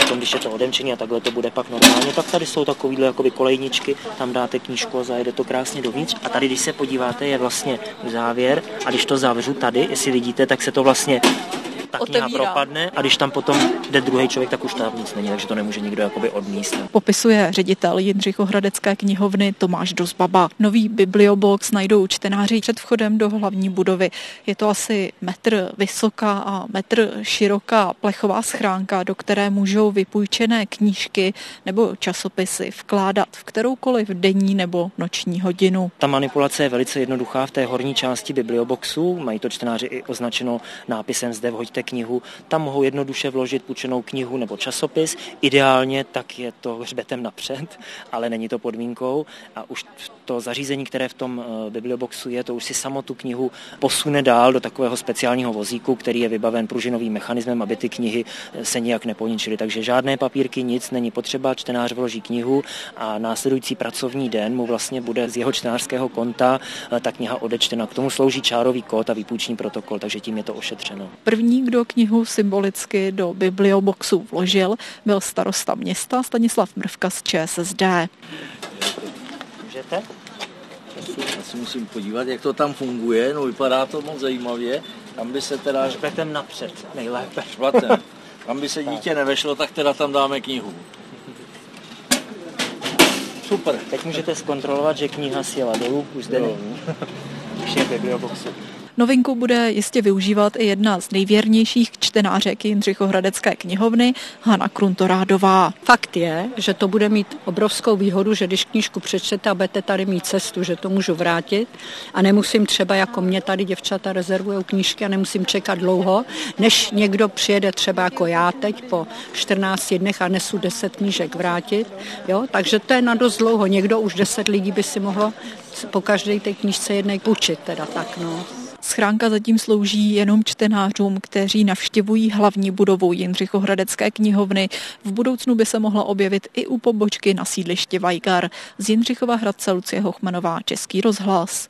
potom, když je to odemčený a takhle to bude pak normálně, tak tady jsou takovýhle jakoby kolejničky, tam dáte knížku a zajede to krásně dovnitř. A tady, když se podíváte, je vlastně závěr a když to zavřu tady, jestli vidíte, tak se to vlastně ta kniha propadne a když tam potom jde druhý člověk, tak už tam nic není, takže to nemůže nikdo jakoby odníst. Popisuje ředitel Jindřichohradecké knihovny Tomáš Dozbaba. Nový bibliobox najdou čtenáři před vchodem do hlavní budovy. Je to asi metr vysoká a metr široká plechová schránka, do které můžou vypůjčené knížky nebo časopisy vkládat v kteroukoliv denní nebo noční hodinu. Ta manipulace je velice jednoduchá v té horní části biblioboxu, mají to čtenáři i označeno nápisem zde vhoďte knihu, tam mohou jednoduše vložit půjčenou knihu nebo časopis. Ideálně tak je to hřbetem napřed, ale není to podmínkou a už to zařízení, které v tom biblioboxu je, to už si samo tu knihu posune dál do takového speciálního vozíku, který je vybaven pružinovým mechanismem, aby ty knihy se nijak neponičily. Takže žádné papírky, nic není potřeba, čtenář vloží knihu a následující pracovní den mu vlastně bude z jeho čtenářského konta ta kniha odečtena. K tomu slouží čárový kód a výpůjční protokol, takže tím je to ošetřeno. První, kdo knihu symbolicky do biblioboxu vložil, byl starosta města Stanislav Mrvka z ČSSD. Můžete? Já si musím podívat, jak to tam funguje, no vypadá to moc zajímavě. Tam by se teda... Hřbetem napřed, nejlépe. Švatem. Tam by se dítě nevešlo, tak teda tam dáme knihu. Super. Teď můžete zkontrolovat, že kniha sjela dolů, už zde není. Už je v biblioboxu. Novinku bude jistě využívat i jedna z nejvěrnějších čtenářek Jindřichohradecké knihovny, Hana Kruntorádová. Fakt je, že to bude mít obrovskou výhodu, že když knížku přečtete a budete tady mít cestu, že to můžu vrátit a nemusím třeba jako mě tady děvčata rezervují knížky a nemusím čekat dlouho, než někdo přijede třeba jako já teď po 14 dnech a nesu 10 knížek vrátit. Jo? Takže to je na dost dlouho. Někdo už 10 lidí by si mohlo po každé té knížce jednej půjčit. Teda tak, no. Schránka zatím slouží jenom čtenářům, kteří navštěvují hlavní budovu Jindřichohradecké knihovny. V budoucnu by se mohla objevit i u pobočky na sídlišti Vajgar. Z Jindřichova Hradce Lucie Hochmanová, Český rozhlas.